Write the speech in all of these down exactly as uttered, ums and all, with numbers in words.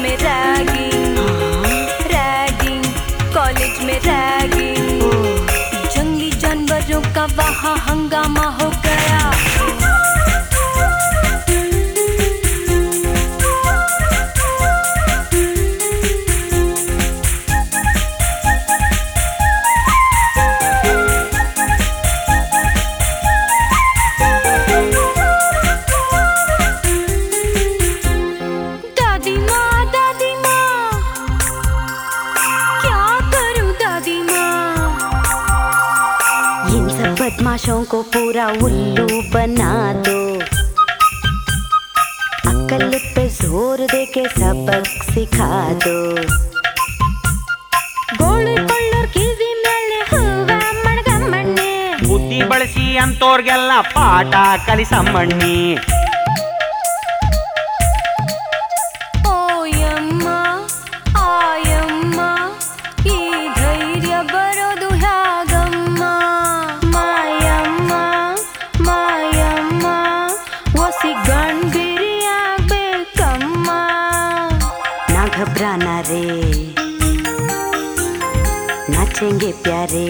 में ragging, ragging college में ragging, जंगली जानवरों का वहाँ हंगामा हो गया। बदमाशों को पूरा उल्लू बना दो, अक्ल पे जोर दे के सबक सिखा दो। ಗೋಳು ಕೊಳ್ಳೋರ್ ಕಿವಿ ಮೇಲೆ ಹೂವ ಮಣಗಮ್ಮಣ್ಣೆ, ಬುದ್ಧಿ ಬಳಸಿ ಅಂತೋರ್ಗೆಲ್ಲ ಪಾಠ ಕಲಿಸಮ್ಮಣ್ಣಿ। ಓಯಮ್ಮ ಆಯಮ್ಮ ಈ ಧೈರ್ಯ ಬರೋದು ಹ್ಯಾಗಮ್ಮ, ಮಾಯಮ್ಮ ಮಾಯಮ್ಮ ಒಸಿ ಗಂಡ್ಬಿರಿ ಆಗ್ಬೇಕಮ್ಮ। ना घबराना रे, नाचेंगे प्यारे।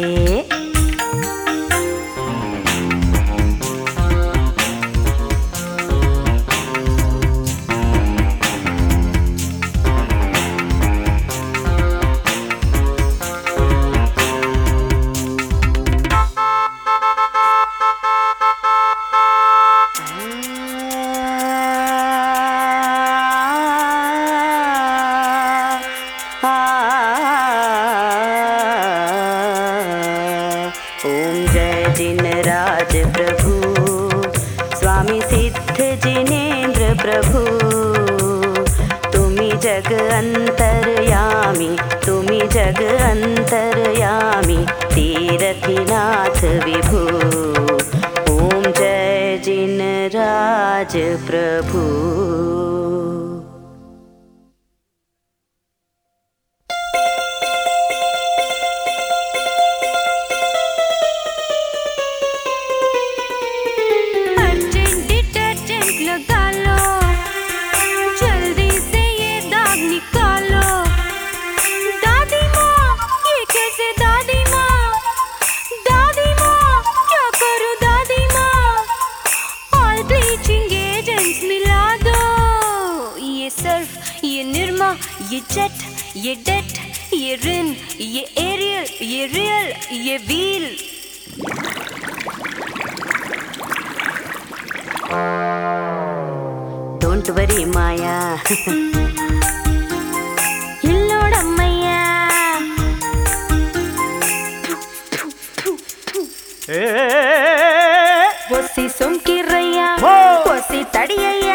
ओम जय जिनराज प्रभु, स्वामी सिद्ध जिनेन्द्र प्रभु, तुमी जग अंतरयामी, तुमी जग अंतरयामी, तीरथिनाथ विभु। ओम जय जिनराज प्रभु। ये निर्मा, ये जेट, ये डेट, ये रिन, ये एरियल, ये रियल, ये व्हील। डोंट वरी माया, इल्लोडम्मय्या। ಒಸಿ ಸುಮ್ಕಿರಯ್ಯ, ಒಸಿ ತಡಿಯಯ್ಯ,